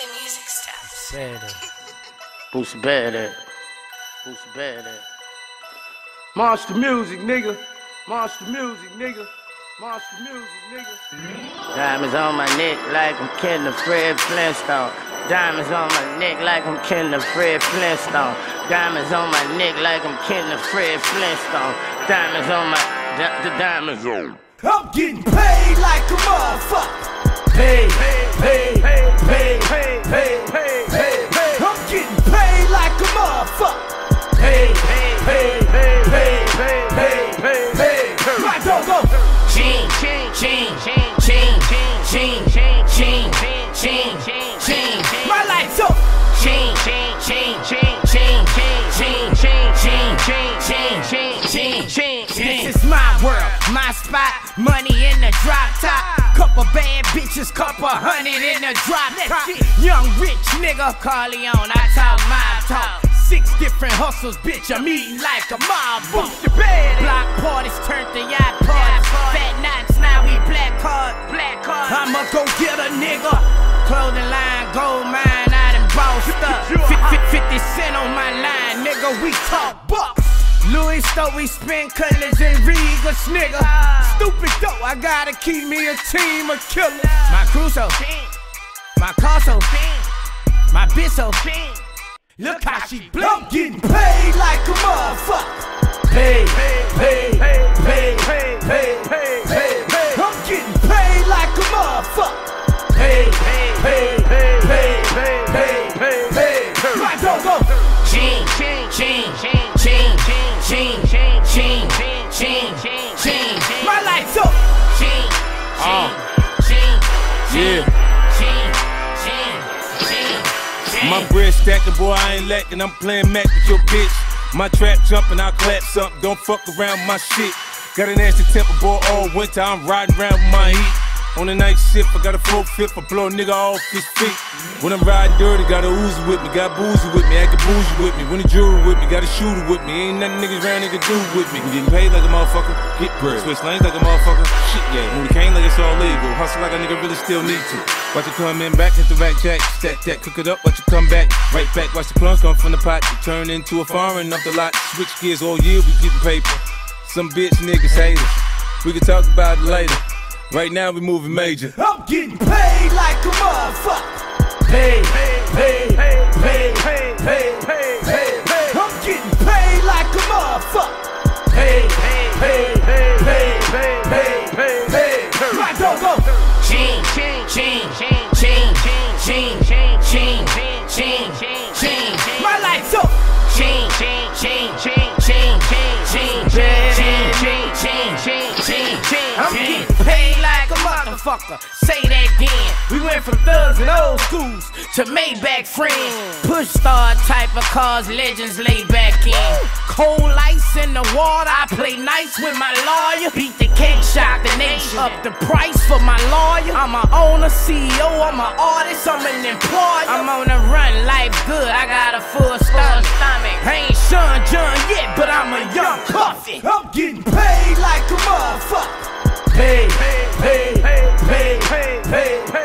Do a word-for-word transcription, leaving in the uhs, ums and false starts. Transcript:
the music stuff. Better. Boost better. Boost better. Monster music, nigga. Monster music, nigga. Monster music, nigga. Diamonds on my neck like I'm killing Fred Flintstone. Diamonds on my neck like I'm killing Fred Flintstone. Diamonds on my neck like I'm killing Fred Flintstone. Diamonds on my di- the diamonds on. I'm getting paid like a motherfucker. Pay, pay, pay, pay, pay, pay, pay, pay, pay, pay. I'm getting paid like a motherfucker. Pay, pay, pay, pay, pay, pay, pay, pay, pay, pay. Right, go, go. Ching, ching, ching, ching, ching, ching, ching, ching, ching, ching, ching. My lights up. Ching, ching, ching, ching, ching, ching, ching, ching, ching, ching, ching, ching, ching, ching. This is my world, my spot. Money in the drop top. Couple bad bitches, couple hundred in the drop top. Young rich nigga, Carleone, I talk my talk. Six different hustles, bitch, I'm eating like a mob. Boost the bed. Block parties turned to yacht parties. Fat nights, now we black card. Black card. I'ma go get a nigga. Clothing line, gold mine, I done bossed up. fifty cent on my line, nigga, we talk bucks. Louis Stowe, we spin colors and Regas, nigga. Stupid though, I gotta keep me a team of killers. My Crusoe, my Corso, my Bisso. Look how she blink. I'm getting paid like a motherfucker. Pay, pay, pay, pay, pay, pay, pay, pay, pay, pay. I'm getting paid like a motherfucker. Pay, pay, pay, pay, pay, pay, pay, pay, pay, pay. Right, go, go. Ching, ching, ching, ching, ching, ching, ching, ching, ching, ching, ching. My lights up. Ching, ching, ching, ching, ching, ching, ching, ching. My bread stacking, boy, I ain't lacking. I'm playing Mac with your bitch. My trap jumping, I'll clap something. Don't fuck around with my shit. Got an nasty temper, boy, all winter. I'm riding around with my heat. On the night shift, I got a full fifth. I blow a nigga off his feet. When I'm riding dirty, got a Uzi with me. Got boozy with me, acting bougie with me. When the jewelry with me, got a shooter with me. Ain't nothing niggas around nigga do with me. I'm getting paid like a motherfucker, get bread. Switch lanes like a motherfucker, shit yeah. Move the cane like it's all legal. Hustle like a nigga really still need to. Watch you come in back, hit the rack jack. Stack that, cook it up, watch you come back. Right back, watch the crumbs come from the pot. You turn into a foreign off the lot. Switch gears all year, we getting paper. Some bitch niggas hate us. We can talk about it later. Right now we moving major. I'm getting paid like a motherfucker. Pay, pay, pay, pay, pay, pay, pay, pay, pay, pay. I'm getting paid like a motherfucker. Pay, pay, pay, pay, pay, pay, pay, pay, pay, pay. Right, go, go. Ching, ching, ching, ching, ching, ching, ching, ching, ching, ching, ching. My lights up. Ching, ching, ching, ching, ching, ching, ching, ching, ching, ching, ching, ching, ching. I'm getting paid like a motherfucker. Say that again. We went from thugs and old schools to Maybach friends. Push star type of cars, legends lay back in. Cold ice in the water. I play nice with my lawyer. Beat the cake, shock the nation. Up the price for my lawyer. I'm a owner, C E O. I'm an artist. I'm an employer. I'm on the run, life good. I got a full stomach. I ain't Sean John yet, but I'm a young puffy. I'm getting paid like a motherfucker. Pay, pay, pay, pay, pay, pay, pay, pay.